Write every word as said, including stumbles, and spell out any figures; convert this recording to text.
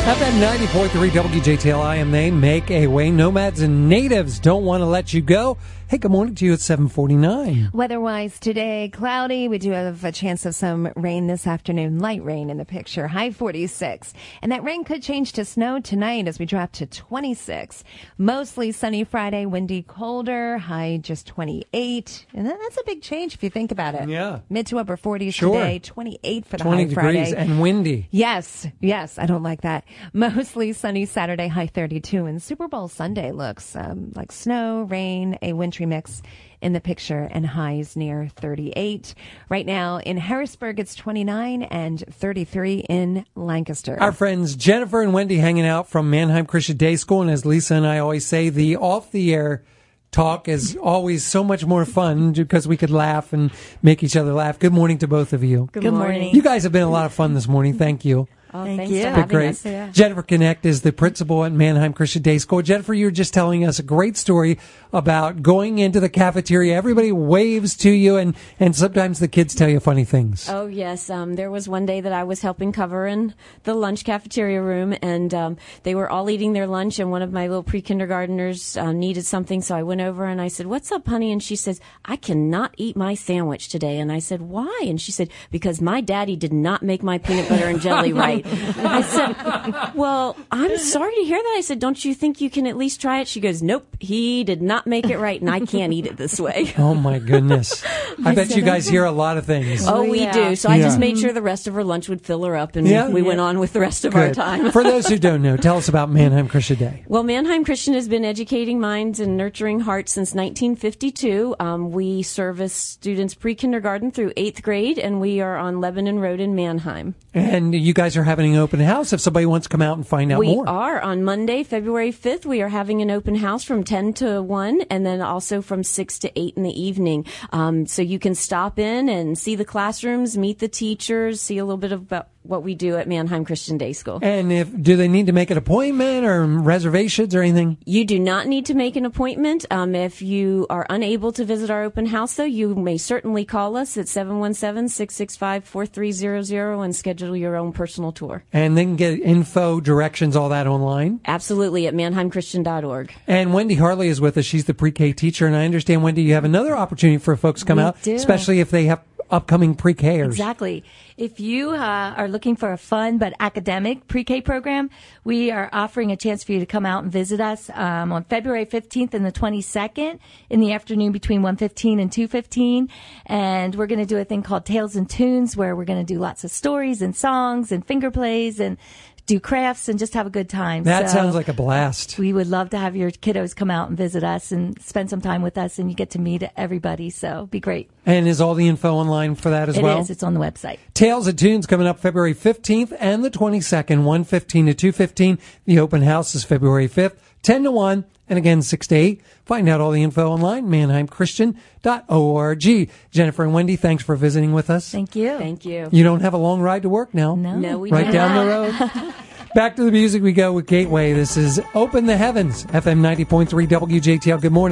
F M ninety point three W J T L, I am they make a way. Nomads and natives don't want to let you go. Hey, good morning to you at seven forty-nine. Weather-wise today, cloudy. We do have a chance of some rain this afternoon. Light rain in the picture. High forty-six. And that rain could change to snow tonight as we drop to twenty-six. Mostly sunny Friday, windy, colder. High just twenty-eight. And that's a big change if you think about it. Yeah. Mid to upper forties Sure. today. twenty-eight for the twenty high degrees Friday. and windy. Yes, yes, I don't like that. Mostly sunny Saturday, high thirty-two, and Super Bowl Sunday looks um, like snow, rain, a wintry mix in the picture, and highs near thirty-eight. Right now in Harrisburg, it's twenty-nine and thirty-three in Lancaster. Our friends Jennifer and Wendy hanging out from Manheim Christian Day School, and as Lisa and I always say, the off-the-air talk is always so much more fun because we could laugh and make each other laugh. Good morning to both of you. Good, Good morning. morning. You guys have been a lot of fun this morning. Thank you. Oh, Thank thanks you. for Been having great. us. Yeah. Jennifer Connect is the principal at Manheim Christian Day School. Jennifer, you were just telling us a great story about going into the cafeteria. Everybody waves to you, and, and sometimes the kids tell you funny things. Oh, yes. Um, there was one day that I was helping cover in the lunch cafeteria room, and um, they were all eating their lunch, and one of my little pre-kindergartners uh, needed something, so I went over and I said, "What's up, honey?" And she says, "I cannot eat my sandwich today." And I said, "Why?" And she said, "Because my daddy did not make my peanut butter and jelly right." I said, "Well, I'm sorry to hear that." I said, "Don't you think you can at least try it?" She goes, "Nope, he did not make it right, and I can't eat it this way." Oh, my goodness. I bet you guys hear a lot of things. Oh, we yeah. do. So I Yeah. just made sure the rest of her lunch would fill her up, and Yeah. we Yeah. went on with the rest of our Good. time. For those who don't know, tell us about Manheim Christian Day. Well, Manheim Christian has been educating minds and nurturing hearts since nineteen fifty-two. Um, we service students pre-kindergarten through eighth grade, and we are on Lebanon Road in Manheim. And you guys are having an open house if somebody wants to come out and find out We more. are. On Monday, February fifth, we are having an open house from ten to one, and then also from six to eight in the evening. Um, so you can stop in and see the classrooms, meet the teachers, see a little bit about what we do at Manheim Christian Day School. And if do they need to make an appointment or reservations or anything? You do not need to make an appointment. Um, if you are unable to visit our open house, though, you may certainly call us at seven one seven, six six five, four three zero zero and schedule your own personal tour. And then get info, directions, all that online. Absolutely, at manheim christian dot org. And Wendy Harley is with us. She's the pre-K teacher. And I understand, Wendy, you have another opportunity for folks to come We out, do. especially if they have upcoming pre-Kers. Exactly. If you uh, are looking for a fun but academic pre-K program, we are offering a chance for you to come out and visit us um, on February fifteenth and the twenty-second in the afternoon between one fifteen and two fifteen. And we're going to do a thing called Tales and Tunes, where we're going to do lots of stories and songs and finger plays and do crafts and just have a good time. That So sounds like a blast. we would love to have your kiddos come out and visit us and spend some time with us, and you get to meet everybody. So it'd be great. And is all the info online for that as It well? is. It's on the website. Tales and Tunes coming up February fifteenth and the twenty-second, one fifteen to two fifteen. The open house is February fifth, ten to one, and again six to eight. Find out all the info online, manheim christian dot org. Jennifer and Wendy, thanks for visiting with us. Thank you. Thank you. You don't have a long ride to work now. No. No, we Right do down not. the road. Back to the music we go with Gateway. This is Open the Heavens, F M ninety point three W J T L. Good morning.